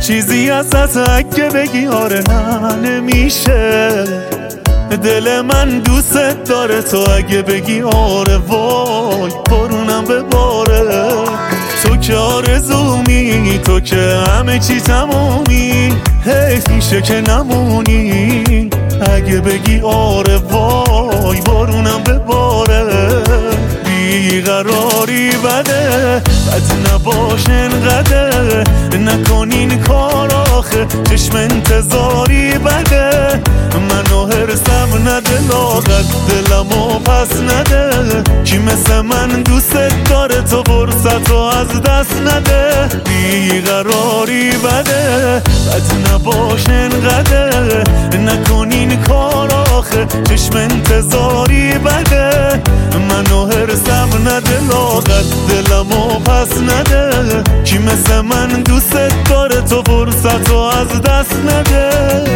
چیزی ازت اگه بگی آره نه نمیشه. دل من دوست داره تو اگه بگی آره وای بارونم بباره. تو که آرزومی، تو که همه چی تمومی، حیف میشه که نمونی اگه بگی آره وای بارونم بباره. بیقراری بده، بد نباش انقدر، نکن این کار آخه چشم انتظاری بده. منو هرسم نده لاغت دلمو پس نده، کی مثل من دوست داره تو فرصتو از دست نده. بیقراری بده، بد نباش انقدر، نکن این کار آخه چشم انتظاری بده. منو هرسم نده لاغت دلمو پس نده، کی مثل من دوست داره تو فرصتو از دست نده.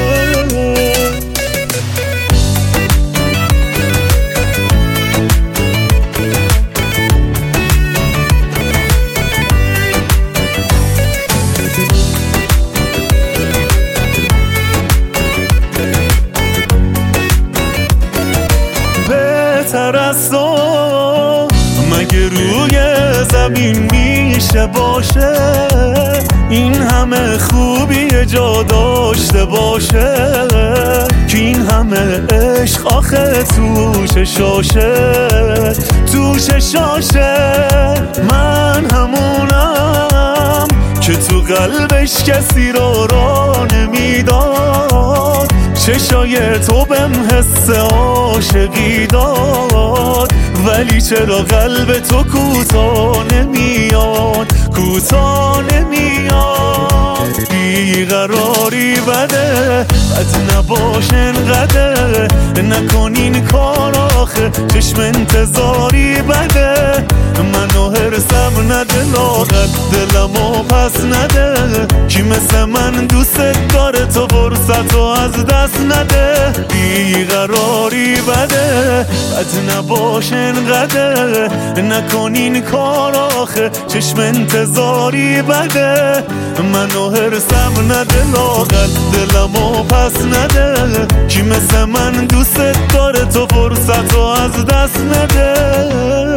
بهتر از تو مگه روی زمین میشه باشه؟ این همه خوبی جا داشته باشه که این همه عشق آخه توش شاشه، توش شاشه. من همونم که تو قلبش کسی رو راه نمیداد، چشای تو بهم حس عاشقی داد، ولی چرا قلب تو کوتاه نمیاد، کوتاه نمیاد. بیقراری بده، بد نباش انقدر، نکن این کار آخه چشم انتظاری بده. منو هرسم نده لاغت دلمو پس نده، کی مثل من دوست داره تو فرصتو از دست نده. بیقراری بده، بد نباش انقدر، نکن این کار آخه چشم انتظاری بده. منو هرسم نده لاغت دلمو پس نده، کی مثل من دوست داره تو فرصتو از دست نده.